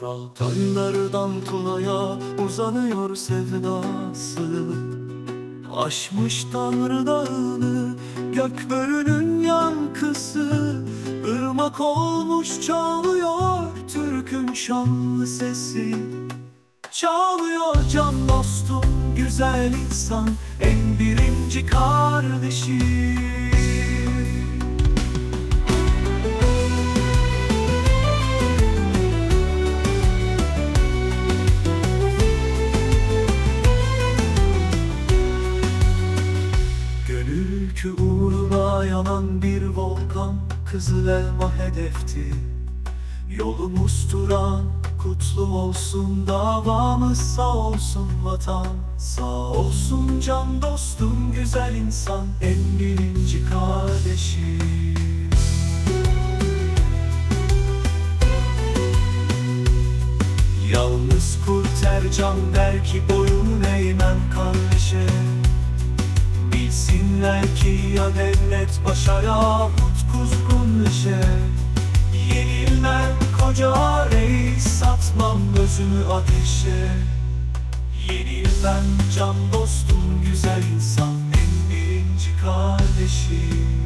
Dağlardan Tuna'ya uzanıyor sevdası. Aşmış Tanrı dağını, gök bölünün yankısı. Irmak olmuş çalıyor Türk'ün şanlı sesi. Çalıyor can dostum, güzel insan, en birinci kardeşi. Ülkü uğruna yanan bir volkan, Kızıl Elma hedefti. Yolumuz Turan, kutlu olsun davamız, sağ olsun vatan. Sağ olsun can dostum, güzel insan, en birinci kardeşi. Yalnız kurt Ercan der ki boyun eğmem kardeşe. Bilsinler ki ya devlet başa yahut kuzgun işe. Yenilmem koca reis, satmam gözümü ateşe. Yenilmem can dostum, güzel insan, en birinci kardeşi.